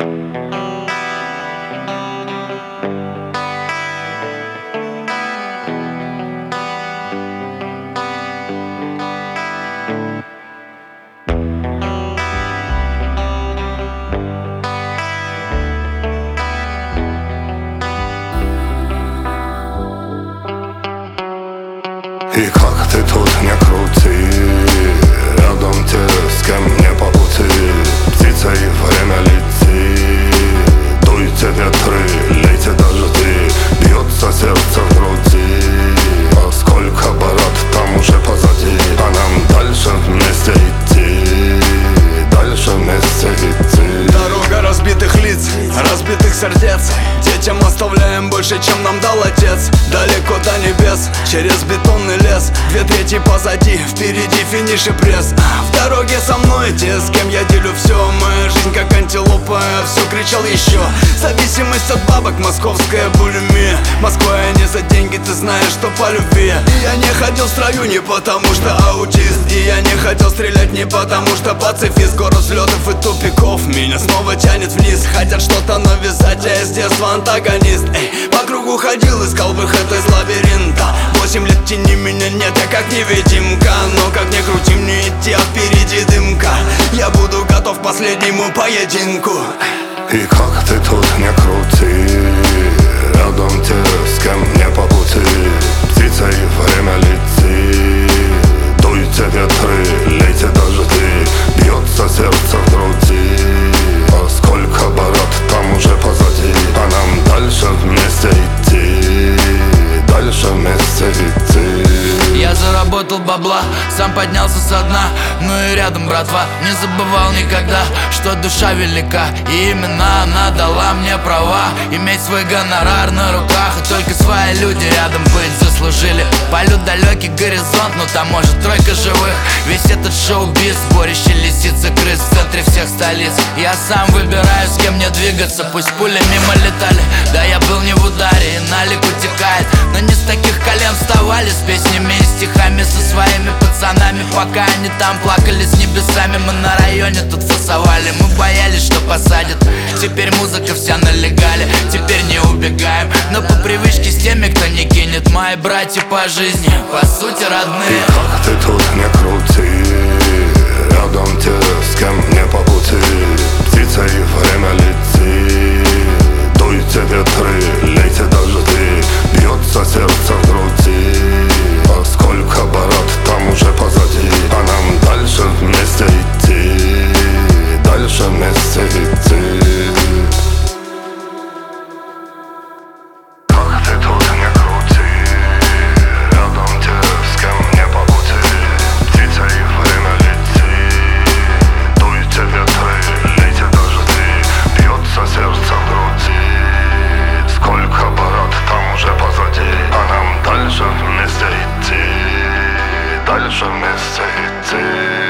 И как ты тут не крути, рядом те, с кем мне по пути. Птицей время летит, дуйте ветры, лейте дожди. Бьется сердце в груди, а сколько барат там уже позади. А нам дальше вместе идти, дальше вместе идти. Дорога разбитых лиц, разбитых сердец. Детям оставляем больше, чем нам дал отец. Далеко до небес, через бетонный лес. 2/3 позади, впереди финиш и пресс. В дороге со мной те, с кем я делю все. Моя жизнь как антилопа, я все кричал еще. Зависимость от бабок, московская булимия. Москва я не за деньги, ты знаешь, что по любви. И я не ходил в строю не потому что аутист. И я не хотел стрелять не потому что пацифист. Город взлетов и тупиков, меня снова тянет вниз. Хотят что-то навязать, а я с детства антагонист. По кругу ходил, искал выход из лабиринта. 8 лет тени меня нет, я как невидимка. Но как ни крути мне идти, а впереди дымка. Я буду готов к последнему поединку. И как ты тут не крути, рядом те, с кем мне по пути. Птицей время летит, дуйте ветры, лейте дожди. Бьется сердце в груди, а сколько барат там уже позади. А нам дальше вместе идти, дальше вместе идти. Я заработал бабла, сам поднялся со дна. Ну и рядом братва, не забывал никогда, что душа велика. И именно она дала мне права иметь свой гонорар на руках. И только свои люди рядом быть заслужили. Полет далекий горизонт, но там может тройка живых. Весь этот шоу-биз, сборище лисиц и крыс в центре всех столиц. Я сам выбираю, с кем мне двигаться. Пусть пули мимо летали, да я был не в ударе. И налик утекает, но не с таких колен вставали. С песнями и стихами, со своими пацанами. Пока они там плакали с небесами, мы на районе тут фасовали. Мы боялись, что посадят. Теперь музыка вся на легале. Теперь не убегаем, но по привычке с теми, кто не кинет. Мои братья по жизни, по сути родные. И как ты тут не крути, рядом те, с кем мне по пути. Птицей время летит, дуйте ветры, лейте дожди. Бьется сердце в груди, а сколько барат там уже позади. А нам дальше вместе идти, дальше вместе идти. Как ты тут не крути, рядом те, с кем мне по пути. Птицей время летит, дуйте ветры, лейте дожди. Бьется сердце в груди, сколько барат там уже позади. А нам дальше вместе идти, дальше вместе идти.